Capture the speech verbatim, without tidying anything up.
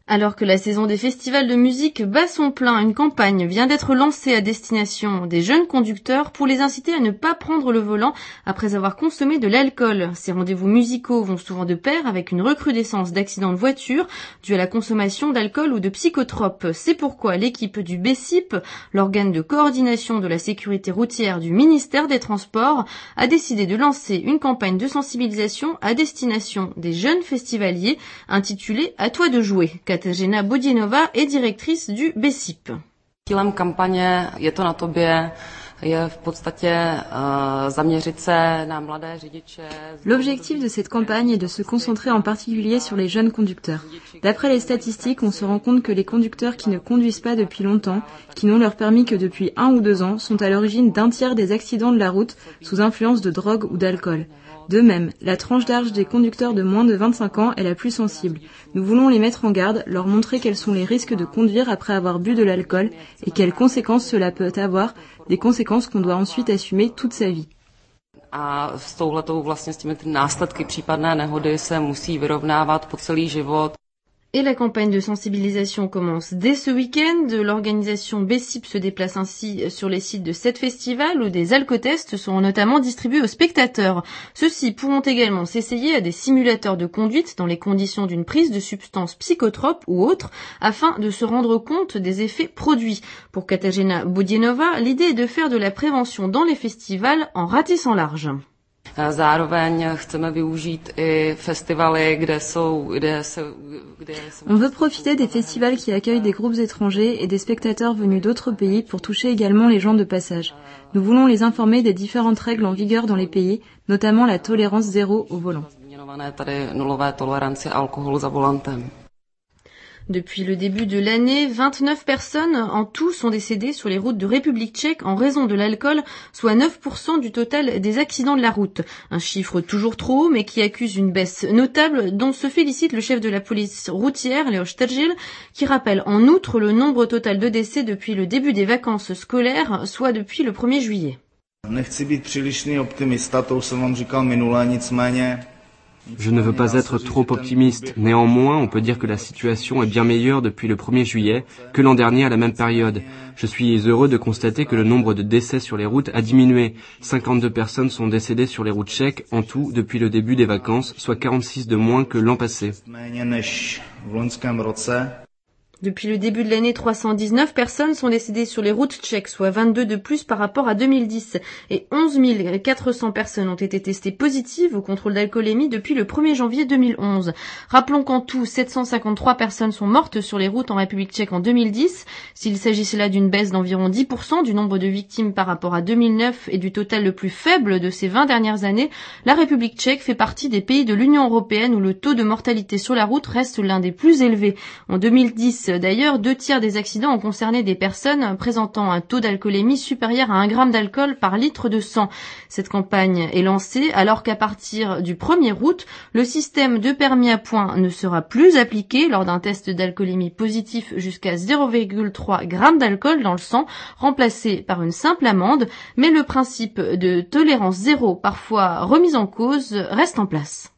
Alors que la saison des festivals de musique bat son plein, une campagne vient d'être lancée à destination des jeunes conducteurs pour les inciter à ne pas prendre le volant après avoir consommé de l'alcool. Ces rendez-vous musicaux vont souvent de pair avec une recrudescence d'accidents de voiture dus à la consommation d'alcool ou de psychotropes. C'est pourquoi l'équipe du B S I P, l'organe de coordination de la sécurité routière du ministère des Transports, a décidé de lancer une campagne de sensibilisation à destination des jeunes festivaliers intitulée « À toi de jouer ». Kateřina Budinova est directrice du B S I P. Cílem kampaně je to na tobě, je v podstatě zaměřit se na mladé řidiče. L'objectif de cette campagne est de se concentrer en particulier sur les jeunes conducteurs. D'après les statistiques, on se rend compte que les conducteurs qui ne conduisent pas depuis longtemps, qui n'ont leur permis que depuis un ou deux ans, sont à l'origine d'un tiers des accidents de la route sous influence de drogue ou d'alcool. De même, la tranche d'âge des conducteurs de moins de vingt-cinq ans est la plus sensible. Nous voulons les mettre en garde, leur montrer quels sont les risques de conduire après avoir bu de l'alcool et quelles conséquences cela peut avoir, des conséquences qu'on doit ensuite assumer toute sa vie. A s touhletou vlastně s těmi následky případné nehody se musí vyrovnávat po celý život. Et la campagne de sensibilisation commence dès ce week-end. L'organisation B S I P se déplace ainsi sur les sites de sept festivals où des alcotests seront notamment distribués aux spectateurs. Ceux-ci pourront également s'essayer à des simulateurs de conduite dans les conditions d'une prise de substances psychotropes ou autres afin de se rendre compte des effets produits. Pour Kateřina Budinova, l'idée est de faire de la prévention dans les festivals en ratissant large. Zároveň chceme využít i festivaly, kde jsou, kde se, kde se... On veut profiter des festivals qui accueillent des groupes étrangers et des spectateurs venus d'autres pays pour toucher également les gens de passage. Nous voulons les informer des différentes règles en vigueur dans les pays, notamment la tolérance zéro au volant. Depuis le début de l'année, vingt-neuf personnes en tout sont décédées sur les routes de République tchèque en raison de l'alcool, soit neuf pour cent du total des accidents de la route. Un chiffre toujours trop haut, mais qui accuse une baisse notable, dont se félicite le chef de la police routière, Leoš Teržil, qui rappelle en outre le nombre total de décès depuis le début des vacances scolaires, soit depuis le premier juillet. Nechci být přílišný optimista, to už jsem vám říkal minule, nicméně. Je ne veux pas être trop optimiste. Néanmoins, on peut dire que la situation est bien meilleure depuis le premier juillet que l'an dernier à la même période. Je suis heureux de constater que le nombre de décès sur les routes a diminué. cinquante-deux personnes sont décédées sur les routes tchèques en tout depuis le début des vacances, soit quarante-six de moins que l'an passé. Depuis le début de l'année, trois cent dix-neuf personnes sont décédées sur les routes tchèques, soit vingt-deux de plus par rapport à deux mille dix. Et onze mille quatre cents personnes ont été testées positives au contrôle d'alcoolémie depuis le premier janvier deux mille onze. Rappelons qu'en tout, sept cent cinquante-trois personnes sont mortes sur les routes en République tchèque en deux mille dix. S'il s'agissait là d'une baisse d'environ dix pour cent du nombre de victimes par rapport à deux mille neuf et du total le plus faible de ces vingt dernières années, la République tchèque fait partie des pays de l'Union européenne où le taux de mortalité sur la route reste l'un des plus élevés. En deux mille dix, d'ailleurs, deux tiers des accidents ont concerné des personnes présentant un taux d'alcoolémie supérieur à un gramme d'alcool par litre de sang. Cette campagne est lancée alors qu'à partir du premier août, le système de permis à points ne sera plus appliqué lors d'un test d'alcoolémie positif jusqu'à zéro virgule trois grammes d'alcool dans le sang, remplacé par une simple amende, mais le principe de tolérance zéro, parfois remis en cause, reste en place.